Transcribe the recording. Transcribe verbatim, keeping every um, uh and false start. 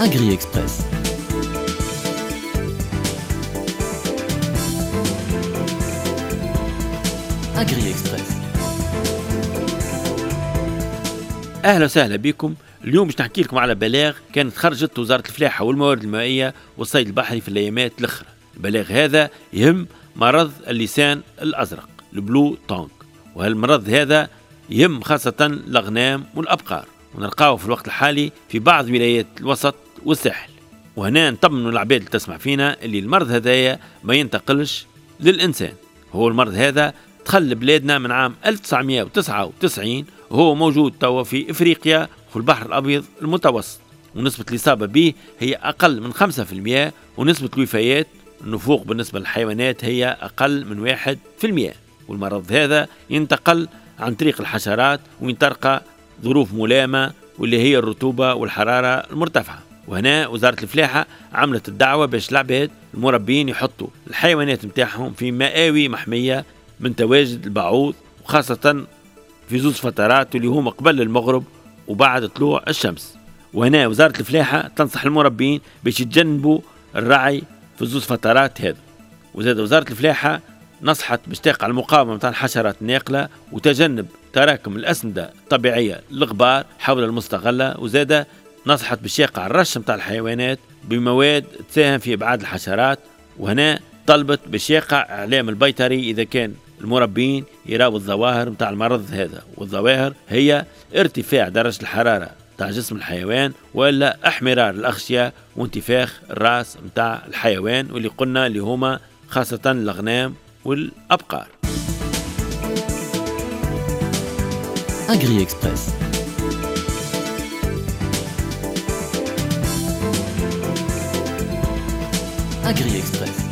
أجري إكسبرس. أجري إكسبرس. أهلا وسهلا بكم. اليوم باش نحكي لكم على بلاغ كانت خرجت وزارة الفلاحة والموارد المائية والصيد البحري في الأيامات الأخرى. البلاغ هذا يهم مرض اللسان الأزرق، البلو تونج، وهالمرض هذا يهم خاصة الأغنام والأبقار، ونلقاه في الوقت الحالي في بعض ولايات الوسط والساحل. وهنا نطمنوا العباد اللي تسمع فينا اللي المرض هذايا ما ينتقلش للإنسان. هو المرض هذا دخل بلادنا من عام ألف وتسعمائة وتسعة وتسعين، وهو موجود توا في إفريقيا في البحر الأبيض المتوسط، ونسبة الإصابة به هي أقل من خمسة في المئة، ونسبة الوفيات النفوق بالنسبة للحيوانات هي أقل من واحد في المئة. والمرض هذا ينتقل عن طريق الحشرات وينترقى ظروف ملامة واللي هي الرطوبة والحرارة المرتفعة. وهنا وزارة الفلاحة عملت الدعوة باش العباد المربين يحطوا الحيوانات متاعهم في مآوي محمية من تواجد البعوض، وخاصة في زوز فترات اللي هما قبل المغرب وبعد طلوع الشمس. وهنا وزارة الفلاحة تنصح المربين باش يتجنبوا الرعي في زوز فترات هذا. وزاد وزارة الفلاحة نصحت باش تقع المقاومة متاع الحشرات الناقلة وتجنب تراكم الأسمدة الطبيعية الغبار حول المستغلة. وزاد نصحت باش يقع الرش متاع الحيوانات بمواد تساهم في إبعاد الحشرات. وهنا طلبت باش يقع إعلام البيطري إذا كان المربين يراوا الظواهر متاع المرض هذا، والظواهر هي ارتفاع درجة الحرارة متاع جسم الحيوان، ولا احمرار الأغشية وانتفاخ الرأس متاع الحيوان، واللي قلنا اللي هما خاصة الأغنام والأبقار. أجري إكسبرس. أجري إكسبرس.